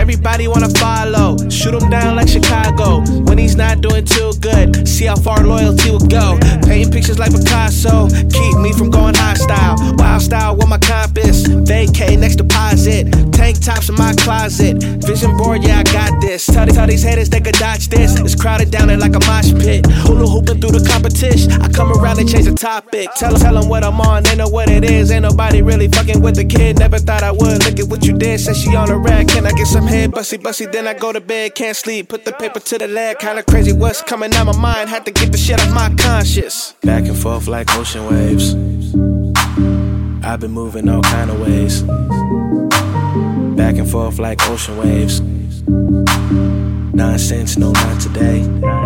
everybody wanna follow. Shoot him down like Chicago when he's not doing too good. See how far loyalty will go. Painting pictures like Picasso, keep me from going hostile. Wild style with my compass, vacay next deposit. Tank tops in my closet, vision board, yeah I got this. Tell these haters they could dodge this. It's crowded down there like a mosh pit. Hula hooping through the competition. I come around and change the topic. Tell them what I'm on, they know what it is. Ain't nobody really fucking with the kid. Never thought I would. Look at what you did. Said she on the rack. Can I get some head? Bussy, then I go to bed. Can't sleep. Put the paper to the leg. Kinda crazy what's coming out my mind. Had to get the shit off my conscience. Back and forth like ocean waves. I've been moving all kind of ways. Back and forth like ocean waves. Nonsense, no not today.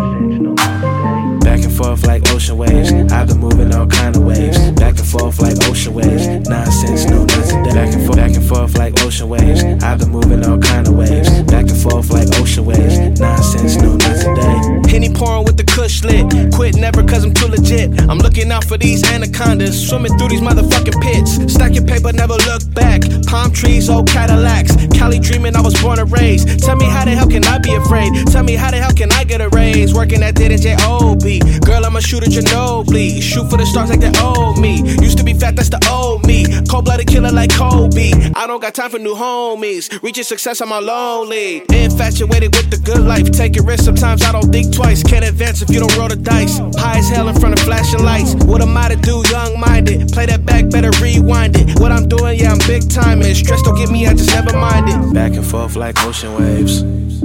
Back and forth like ocean waves. I've been moving all kind of ways. Back and forth like ocean waves. Nonsense, no not today. Back and forth like ocean waves. I've been moving all kind of ways. Back and forth like ocean waves. Nonsense, no not today. Henny pouring with the kush lit. Quit never cause I'm too legit. I'm looking out for these anacondas. Swimming through these motherfucking pits. Stack your paper, never look back. Palm trees, old Cadillacs. Cali dreaming I was born and raised. Tell me how the hell can I be afraid? Tell me how the hell can I get a raise? Working at J.O.B. Girl, I'm a shooter, Ginobili. Shoot for the stars like the old me. Used to be fat, that's the old me. Cold-blooded killer like Kobe. I don't got time for new homies. Reaching success, I'm all lonely. Infatuated with the good life. Taking risks, sometimes I don't think twice. Can't advance if you don't roll the dice. High as hell in front of flashing lights. What am I to do, young-minded? Play that back, better rewind it. What I'm doing, yeah, I'm big timing. Stress don't get me, I just never mind it. Back and forth like ocean waves.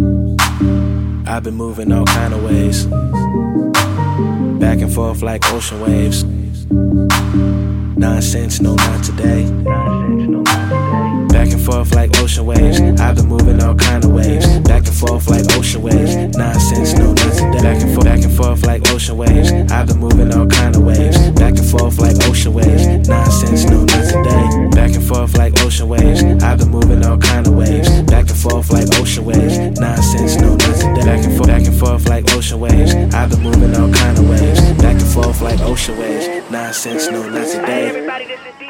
I've been moving all kind of ways. Back and forth like ocean waves. Nonsense, no not today. Back and forth like ocean waves. I've been moving all kind of waves. Back and forth like ocean waves. Nonsense, no not today. Back and forth like ocean waves. I've been moving all kind of waves. Back and forth like ocean waves. Nonsense, no not today. Back and forth like ocean waves. I've been moving all kind of waves. Back and forth like ocean waves. Nonsense, no not today. Back and forth like ocean waves. I've been moving all kind of waves. Back and forth like ocean waves. Nonsense, no not today.